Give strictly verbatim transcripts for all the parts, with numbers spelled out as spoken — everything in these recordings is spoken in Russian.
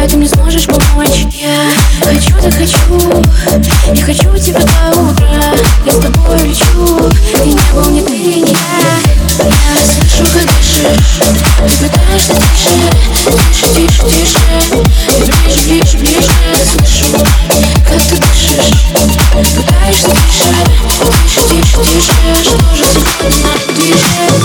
знаю, ты мне сможешь помочь. Я хочу, да хочу, я хочу тебя до утра. Я с тобой лечу, ты не был, ни ты, ни я. Я слышу, как дышишь, ты пытаешься тише, тише, тише, тише. Я ближе, ближе, ближе, слышу, как ты дышишь, пытаешься тише, тише, тише, тише. Что же сегодня нам движет?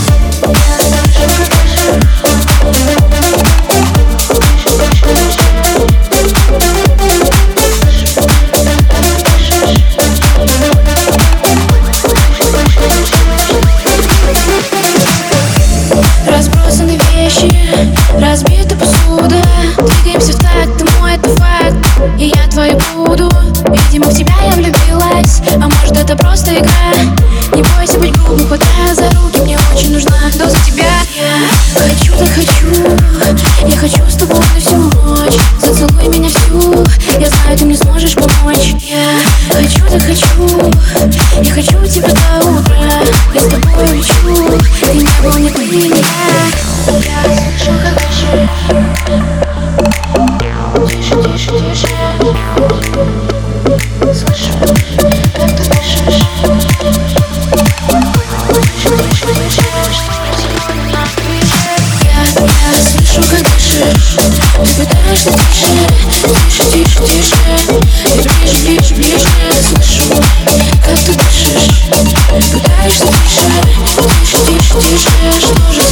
Разбросаны вещи, разбита посуда. Двигаемся в такт, ты мой, это факт, и я твой буду. Видимо, в тебя я влюбилась, а может это просто игра. Не бойся быть грубым, хватая за руки, мне очень нужна доза тебя. Я хочу, да хочу, я хочу с тобой на всю ночь. Зацелуй меня всю, я знаю, ты мне сможешь помочь. Я хочу, да хочу, я хочу тебя до утра. Я с тобой лечу, ты не был, ни ты, ни я. Я слышу, как дышишь, тише, тише, тише. Слышу, как ты дышишь, тише, тише, тише. Я, я слышу, как дышишь, ты пытаешься тише, тише, тише, тише. Я ближе, ближе, ближе, слышу, как ты дышишь, пытаешься тише, тише, тише, тише. Что же